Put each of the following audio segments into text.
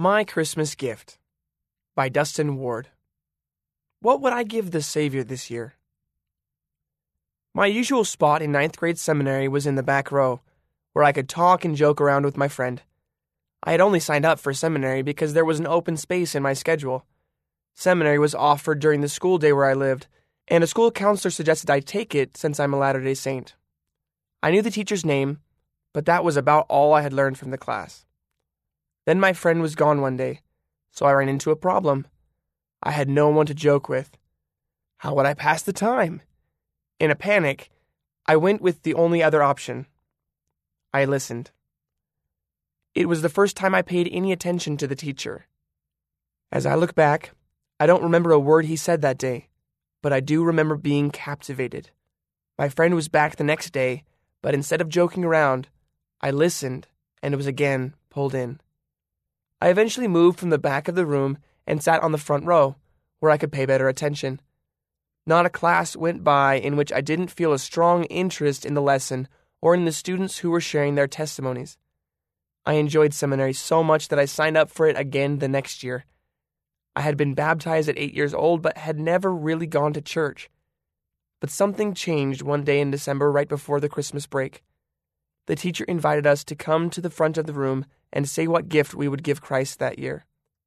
My Christmas Gift by Dustin Ward. What would I give the Savior this year? My usual spot in ninth grade seminary was in the back row, where I could talk and joke around with my friend. I had only signed up for seminary because there was an open space in my schedule. Seminary was offered during the school day where I lived, and a school counselor suggested I take it since I'm a Latter-day Saint. I knew the teacher's name, but that was about all I had learned from the class. Then my friend was gone one day, so I ran into a problem. I had no one to joke with. How would I pass the time? In a panic, I went with the only other option. I listened. It was the first time I paid any attention to the teacher. As I look back, I don't remember a word he said that day, but I do remember being captivated. My friend was back the next day, but instead of joking around, I listened and was again pulled in. I eventually moved from the back of the room and sat on the front row, where I could pay better attention. Not a class went by in which I didn't feel a strong interest in the lesson or in the students who were sharing their testimonies. I enjoyed seminary so much that I signed up for it again the next year. I had been baptized at 8 years old, but had never really gone to church. But something changed one day in December right before the Christmas break. The teacher invited us to come to the front of the room and say what gift we would give Christ that year.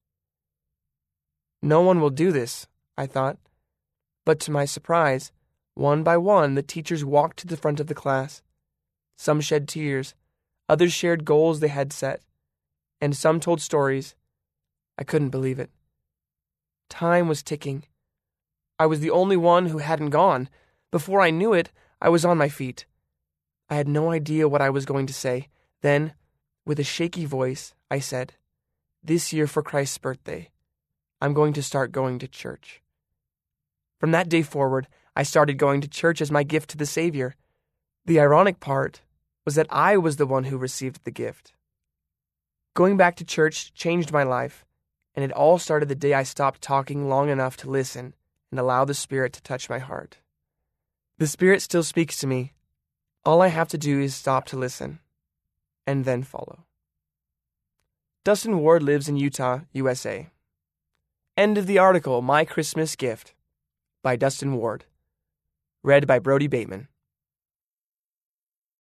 No one will do this, I thought. But to my surprise, one by one, the teachers walked to the front of the class. Some shed tears, others shared goals they had set, and some told stories. I couldn't believe it. Time was ticking. I was the only one who hadn't gone. Before I knew it, I was on my feet. I had no idea what I was going to say. Then, with a shaky voice, I said, "This year for Christ's birthday, I'm going to start going to church." From that day forward, I started going to church as my gift to the Savior. The ironic part was that I was the one who received the gift. Going back to church changed my life, and it all started the day I stopped talking long enough to listen and allow the Spirit to touch my heart. The Spirit still speaks to me. All I have to do is stop to listen, and then follow. Dustin Ward lives in Utah, USA. End of the article, My Christmas Gift, by Dustin Ward. Read by Brody Bateman.